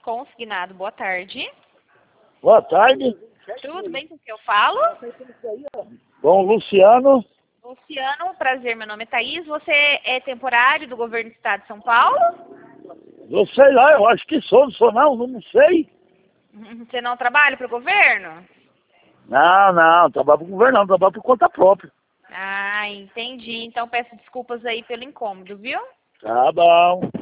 consignado. Boa tarde. Boa tarde. Tudo bem com o que eu falo? Bom, Luciano. Luciano, prazer, meu nome é Thaís. Você é temporário do governo do estado de São Paulo? Eu sei lá, eu acho que sou, não sou não sei. Você não trabalha para o governo? Não, trabalho pro governo não, trabalho por conta própria. Ah, entendi. Então peço desculpas aí pelo incômodo, viu? Tá bom.